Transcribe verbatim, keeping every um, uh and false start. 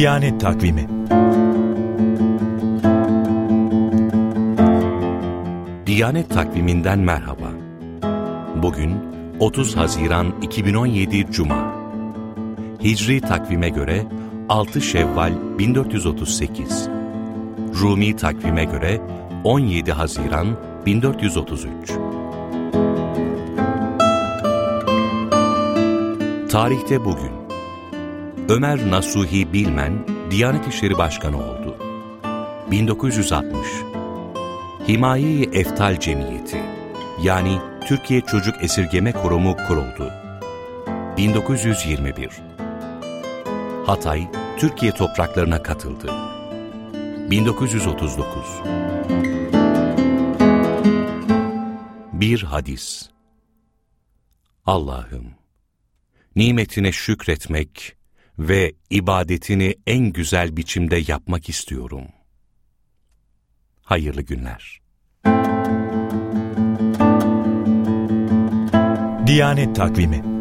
Diyanet Takvimi. Diyanet Takviminden merhaba. Bugün otuz Haziran iki bin on yedi Cuma. Hicri takvime göre altı Şevval bin dört yüz otuz sekiz. Rumi takvime göre on yedi Haziran bin dört yüz otuz üç. Tarihte bugün Ömer Nasuhi Bilmen Diyanet İşleri Başkanı oldu. bin dokuz yüz altmış Himaye-i Eftal Cemiyeti yani Türkiye Çocuk Esirgeme Kurumu kuruldu. bin dokuz yüz yirmi bir Hatay, Türkiye topraklarına katıldı. bin dokuz yüz otuz dokuz Bir hadis. Allah'ım, nimetine şükretmek ve ibadetini en güzel biçimde yapmak istiyorum. Hayırlı günler. Diyanet Takvimi.